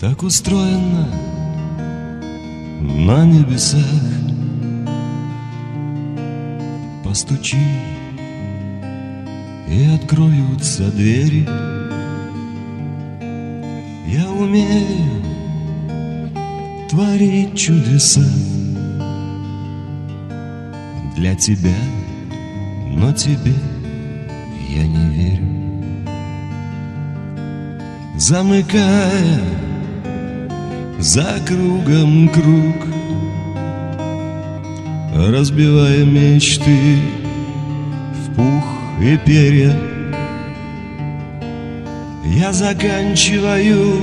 Так устроено на небесах. Постучи, и откроются двери. Я умею творить чудеса для тебя, но тебе я не верю. Замыкая за кругом круг, разбивая мечты в пух и перья, я заканчиваю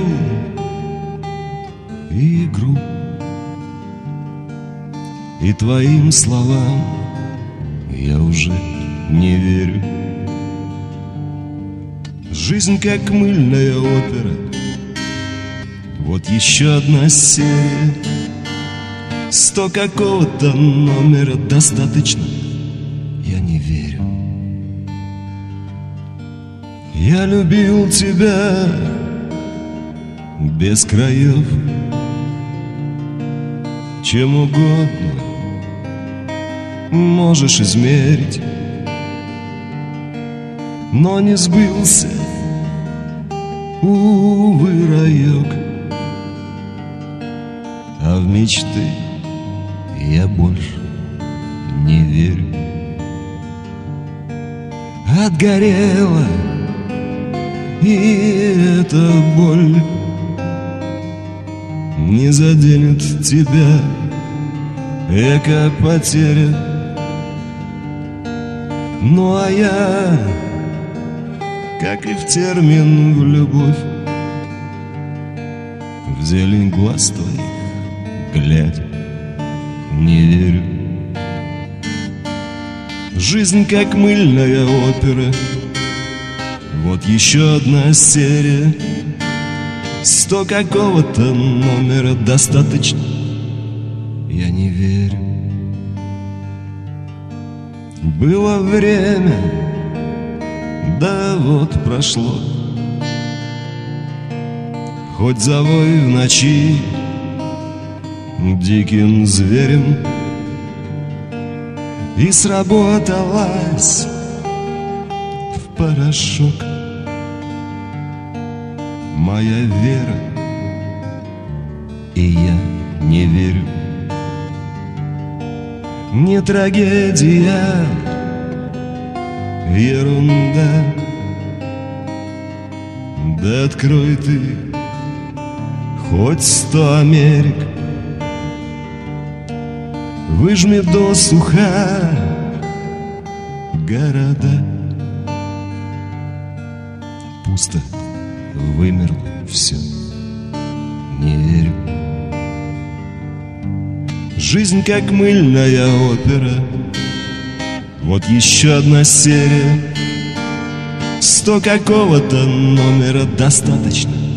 игру. И твоим словам я уже не верю. Жизнь как мыльная опера, вот еще одна серия. 100 какого-то номера достаточно, я не верю. Я любил тебя без краев, чем угодно можешь измерить, но не сбылся, увы, раек. А в мечты я больше не верю. Отгорела и эта боль не заденет тебя, эко-потеря. Ну а я, как и в термин в любовь, в зелень глаз твоих глядя не верю. Жизнь как мыльная опера, вот еще одна серия. 100 какого-то номера достаточно, я не верю. Было время, да вот прошло. Хоть завой в ночи диким зверем, и сработалась в порошок моя вера, и я не верю. Не трагедия, ерунда. Да открой ты хоть 100 Америк, выжми досуха города. Пусто, вымерло все, не верю. Жизнь как мыльная опера, вот еще одна серия. 100 какого-то номера достаточно,